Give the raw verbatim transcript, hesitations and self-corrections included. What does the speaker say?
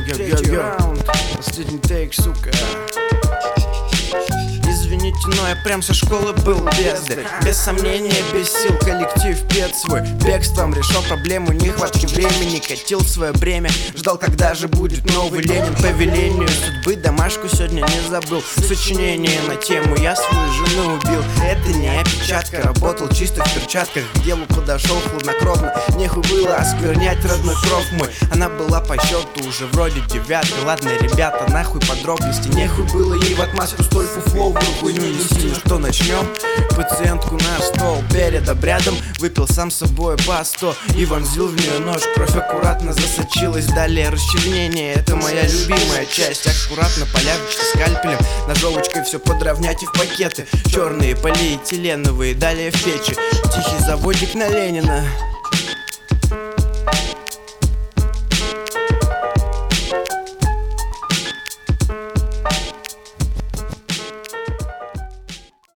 Третий раунд, последний тейк, сука. Извините, но я прям со школы был бездарь. Без сомнения, без сил, коллектив пет свой. Бегством решал проблему нехватки времени. Катил свое бремя, ждал, когда же будет новый Ленин. По велению судьбы домашку сегодня не забыл. Сочинение на тему «Я свою жену убил». Это не опечатка, работал чисто в перчатках. К делу подошел хладнокровно, нехуй было осквернять родной кровь мой. Она была по счету уже вроде девяткой. Ладно, ребята, нахуй подробности. Нехуй было ей в отмазку столь фуфловую хуйню нести. Ну что, начнем? Пациентку на стол перед обрядом выпил сам с собой по сто и вонзил в нее нож. Кровь аккуратно засочилась, далее расчленение. Это моя любимая часть. Аккуратно полявочки скальпелем, ножовочкой все подровнять и в пакеты черные полиэтиленовые, далее в печи. Тихий заводик на Ленина.